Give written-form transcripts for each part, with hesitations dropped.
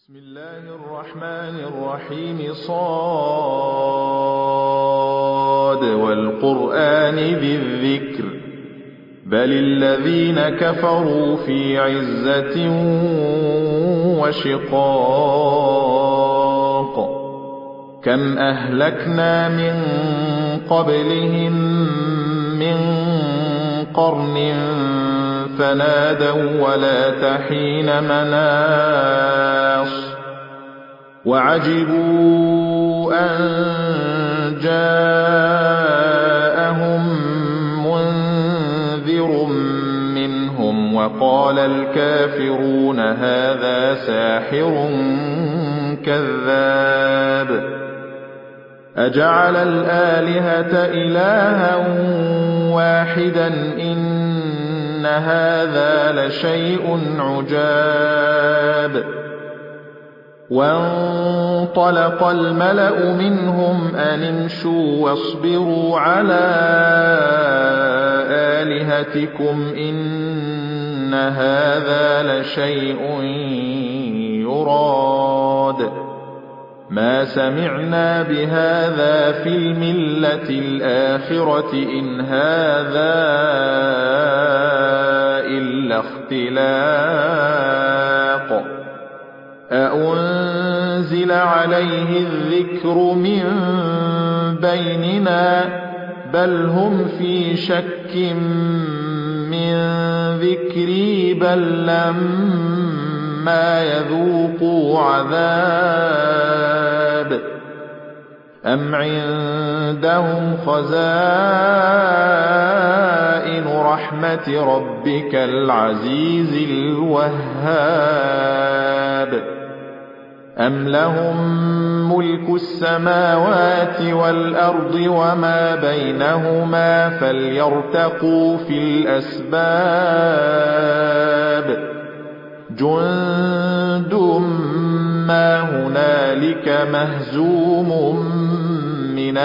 بسم الله الرحمن الرحيم صاد والقرآن ذي الذكر بل الذين كفروا في عزة وشقاق كم أهلكنا من قبلهم من قرن فنادوا ولا تحين مناص وعجبوا أن جاءهم منذر منهم وقال الكافرون هذا ساحر كذاب أجعل الآلهة إلها واحدا إن هذا لشيء عجاب وانطلق الملأ منهم أن امشوا واصبروا على آلهتكم إن هذا لشيء يراد ما سمعنا بهذا في الملة الآخرة إن هذا إلا اختلاق أأنزل عليه الذكر من بيننا بل هم في شك من ذكري بل لما يذوقوا عذاب أم عندهم خزائن رحمة ربك العزيز الوهاب أم لهم ملك السماوات والأرض وما بينهما فليرتقوا في الأسباب جند ما هنالك مهزوم من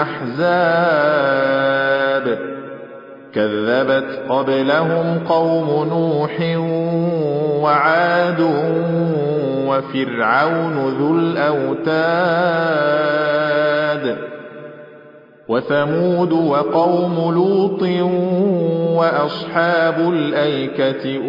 الأحزاب كذبت قبلهم قوم نوح وعاد وفرعون ذو الأوتاد وثمود وقوم لوط وأصحاب الأيكة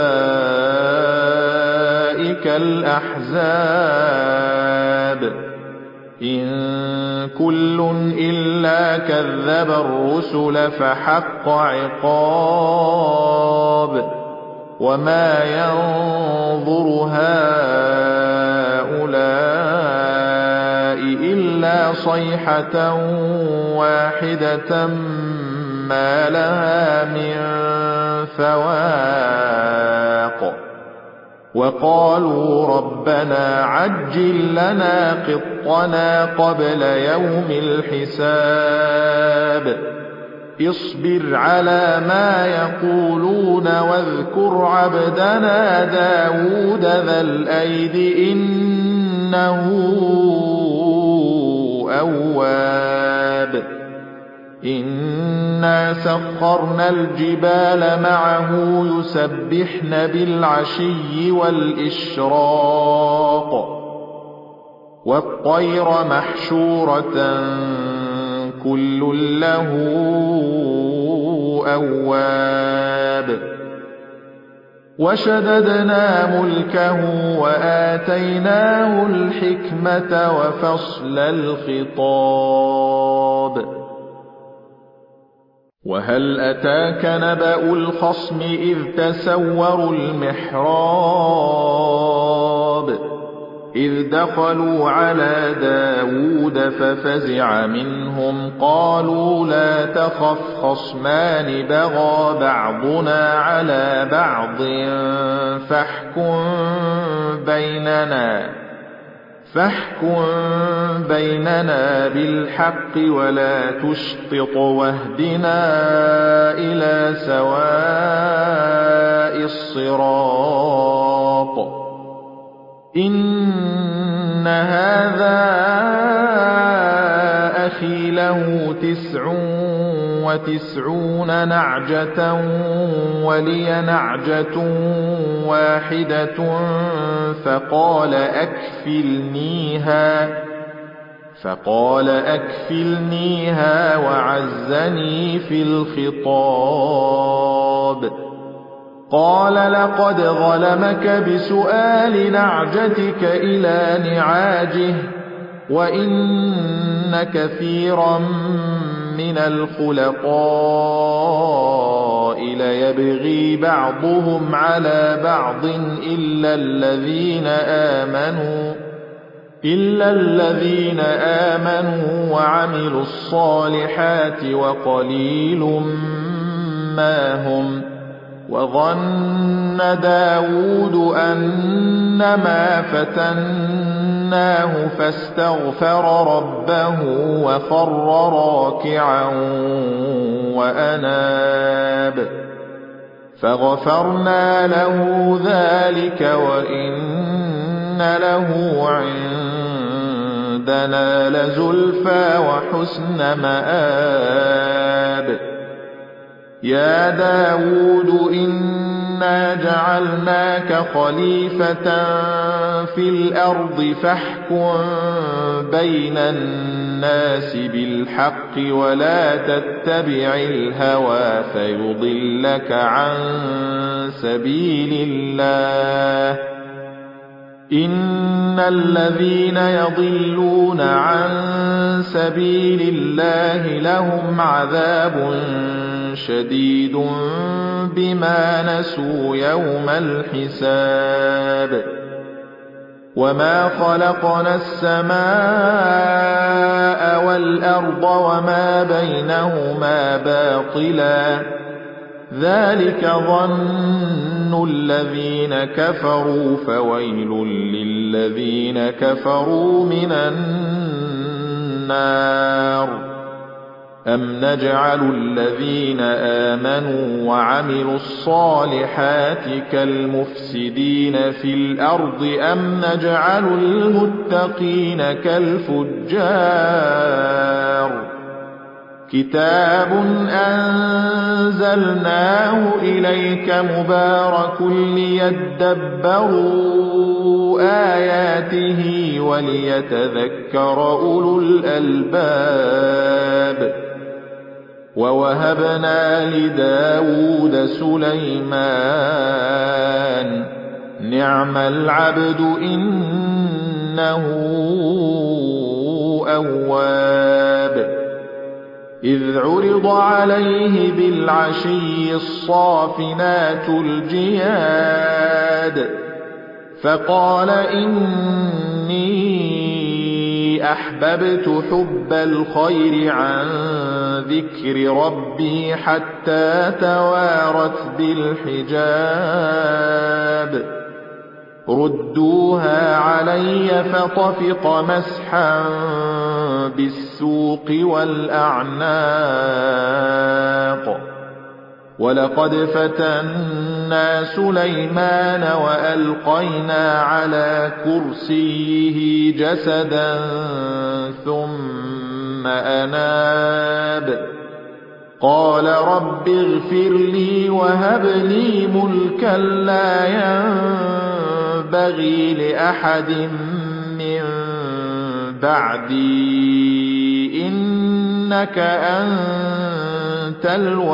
أولئك الأحزاب إن كل إلا كذب الرسل فحق عقاب وما ينظر هؤلاء إلا صيحة واحدة ما لها من فواق وقالوا ربنا عجل لنا قطنا قبل يوم الحساب اصبر على ما يقولون واذكر عبدنا داود ذا الأيد إنه أواب إنا سخرنا الجبال معه يسبحن بالعشي والإشراق والطير محشورة كل له أواب وشددنا ملكه وآتيناه الحكمة وفصل الخطاب وهل أتاك نبأ الخصم إذ تسوروا المحراب إذ دخلوا على داود ففزع منهم قالوا لا تخف خصمان بغى بعضنا على بعض فاحكم بيننا بالحق ولا تشطط واهدنا إلى سواء الصراط إن هذا أخي له 9 وتسعون نعجة ولي نعجة واحدة فقال أكفلنيها وعزني في الخطاب. قال لقد ظلمك بسؤال نعجتك إلى نعاجه وإن كثيرا من الخلطاء ليبغي بعضهم على بعض إلا الذين آمنوا وعملوا الصالحات وقليل ما هم. وظن داود أنما فتناه فاستغفر ربه وخر راكعا وأناب فغفرنا له ذلك وإن له عندنا لزلفى وحسن مآب. يا داود إنا جعلناك خليفة في الأرض فاحكم بين الناس بالحق ولا تتبع الهوى فيضلك عن سبيل الله. إن الذين يضلون عن سبيل الله لهم عذاب شديد بما نسوا يوم الحساب. وما خلقنا السماء والأرض وما بينهما باطلا ذلك ظن الذين كفروا فويل للذين كفروا من النار. أم نجعل الذين آمنوا وعملوا الصالحات كالمفسدين في الأرض أم نجعل المتقين كالفجار. كتاب أنزلناه إليك مبارك ليدبروا آياته وليتذكر أولو الألباب. ووهبنا لداود سليمان نعم العبد إنه أواب. إذ عرض عليه بالعشي الصافنات الجياد فقال إني أحببت حب الخير عن ذكر ربي حتى توارت بالحجاب. ردوها علي فطفق مسحا بالسوق والأعناق. ولقد فتنا سليمان وألقينا على كرسيه جسدا ثم أناب. قال رب اغفر لي وهب لي ملكا لا ينبغي لأحد من بعدي إنك أنت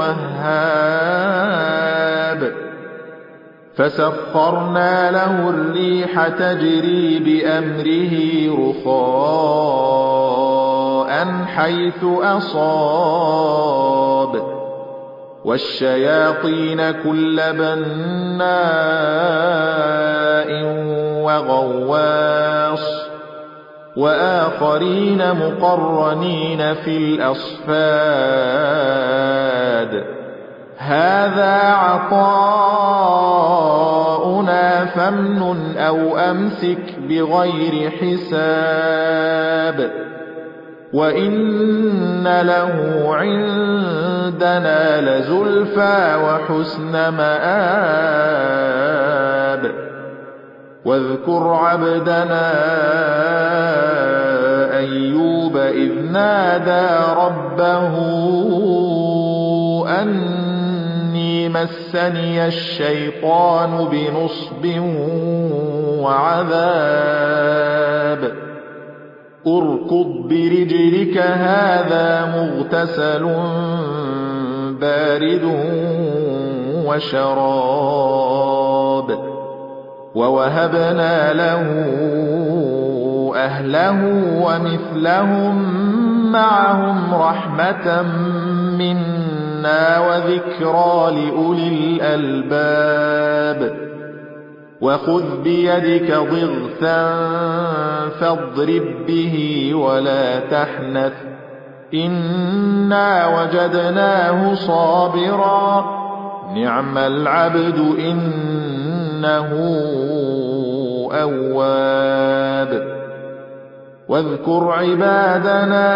الوهاب. فسخرنا له الريح تجري بأمره رخاء حيث أصاب والشياطين كل بناء وغواص وآخرين مقرنين في الأصفاد. هذا عطاؤنا فامنن أو أمسك بغير حساب وإن له عندنا لزلفى وحسن مآب. واذكر عبدنا أيوب إذ نادى ربه مسني الشيطان بنصب وعذاب اركض برجلك هذا مغتسل بارد وشراب ووهبنا له أهله ومثلهم معهم رحمة منا وذكرى لأولي الألباب وخذ بيدك ضغثا فاضرب به ولا تحنث إنا وجدناه صابرا نعم العبد إنه أواب واذكر عبادنا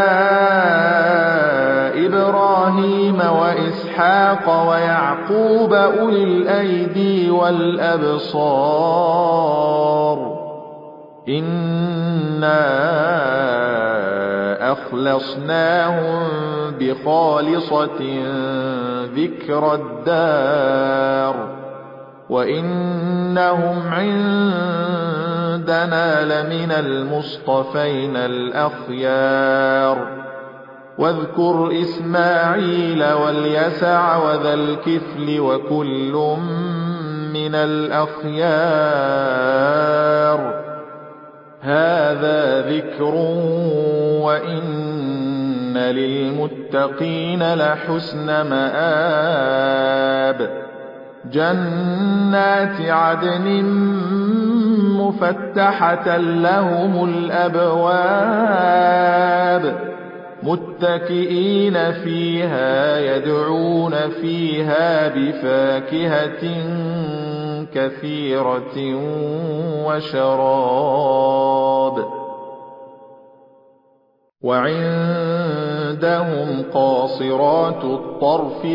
إبراهيم وإسحاق ويعقوب أولي الأيدي والأبصار إنا أخلصناهم بخالصة ذكر الدار وإنهم عندنا لمن المصطفين الأخيار واذكر إسماعيل واليسع وذا الكفل وكل من الأخيار هذا ذكر وإن للمتقين لحسن مآب جنات عدن مفتحة لهم الأبواب متكئين فيها يدعون فيها بفاكهة كثيرة وشراب وعندهم قاصرات الطرف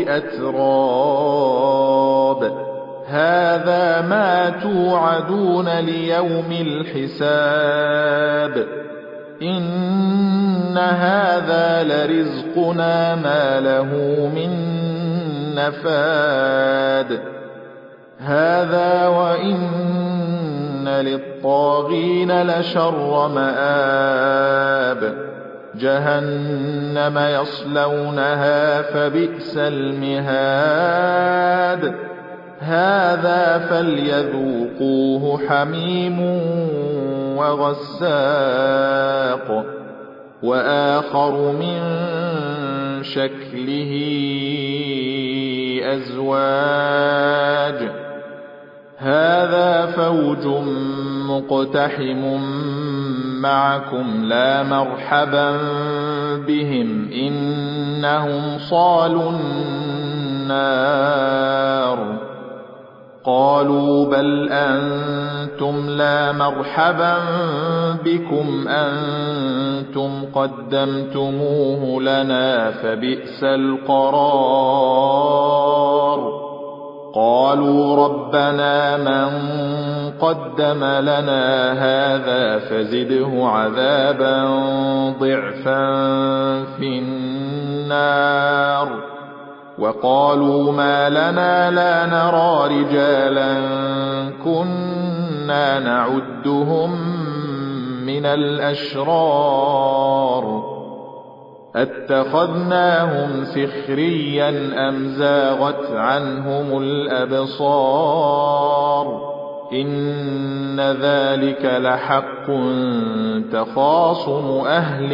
أتراب هذا ما توعدون ليوم الحساب إن هذا لرزقنا ما له من نفاد هذا وإن للطاغين لشر مآب جهنم يصلونها فبئس المهاد هذا فليذوقوه حميم وغساق وآخر من شكله أزواج هذا فوج مقتحم معكم لا مرحبا بهم إنهم صالوا النار قالوا بل أنتم لا مرحبا بكم أنتم قدمتموه لنا فبئس القرار قالوا ربنا من قدم لنا هذا فزده عذابا ضعفا في النار وقالوا ما لنا لا نرى رجالا كنا نعدهم من الأشرار اتخذناهم سخريا أم زاغت عنهم الأبصار إن ذلك لحق تخاصم أهل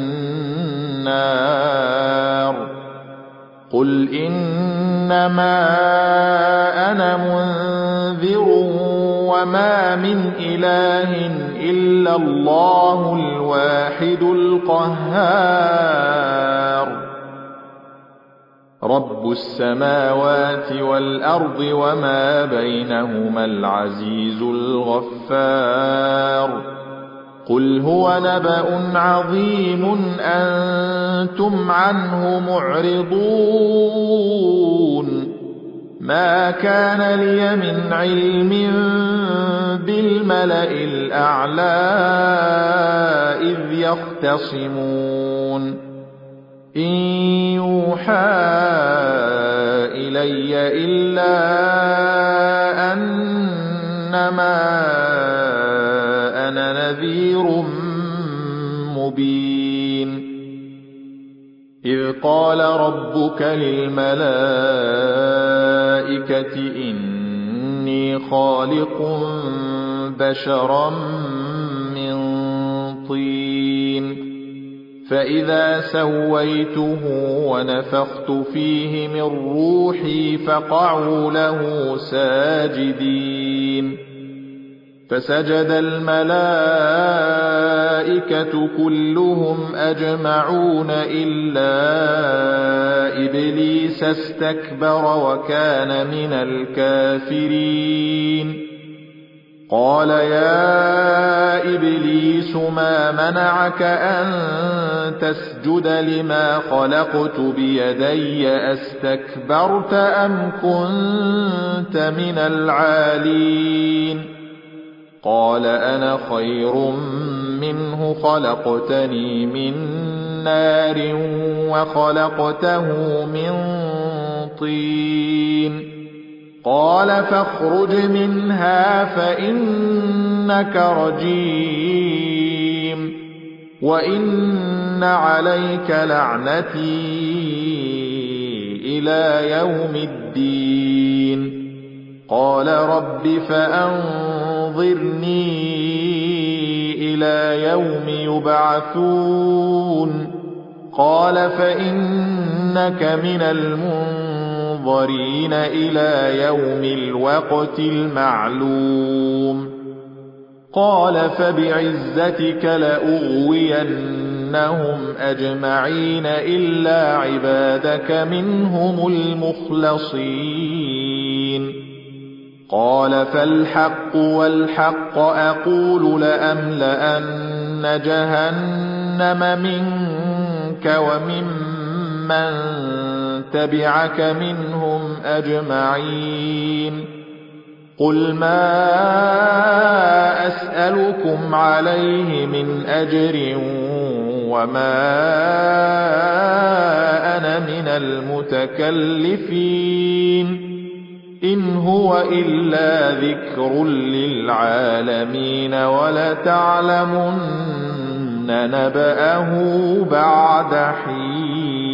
النار قل إنما أنا منذر وما من إله إلا الله الواحد القهار رب السماوات والأرض وما بينهما العزيز الغفار قل هو نبأ عظيم أنتم عنه معرضون ما كان لي من علم بالملأ الأعلى إذ يختصمون إن يوحى إلي إلا أنما أنا نذير مبين إذ قال ربك للملائكة إني خالق بشرا من طين فإذا سويته ونفخت فيه من روحي فقعوا له ساجدين فسجد الملائكة كلهم أجمعون إلا إبليس استكبر وكان من الكافرين قال يا إبليس ما منعك أن تسجد لما خلقت بيدي أستكبرت أم كنت من العالين قال أنا خير منه خلقتني من نار وخلقته من طين قال فاخرج منها فإنك رجيم وإن عليك لعنتي إلى يوم الدين قال رب فأنظرني إلى يوم يبعثون قال فإنك من المنظرين إلى يوم الوقت المعلوم قال فبعزتك لأغوينهم أجمعين إلا عبادك منهم المخلصين قال فالحق والحق أقول لأملأن جهنم منك وممن تبعك منهم أجمعين قل ما أسألكم عليه من أجر وما أنا من المتكلفين إن هو إلا ذكر للعالمين ولتعلمن نبأه بعد حين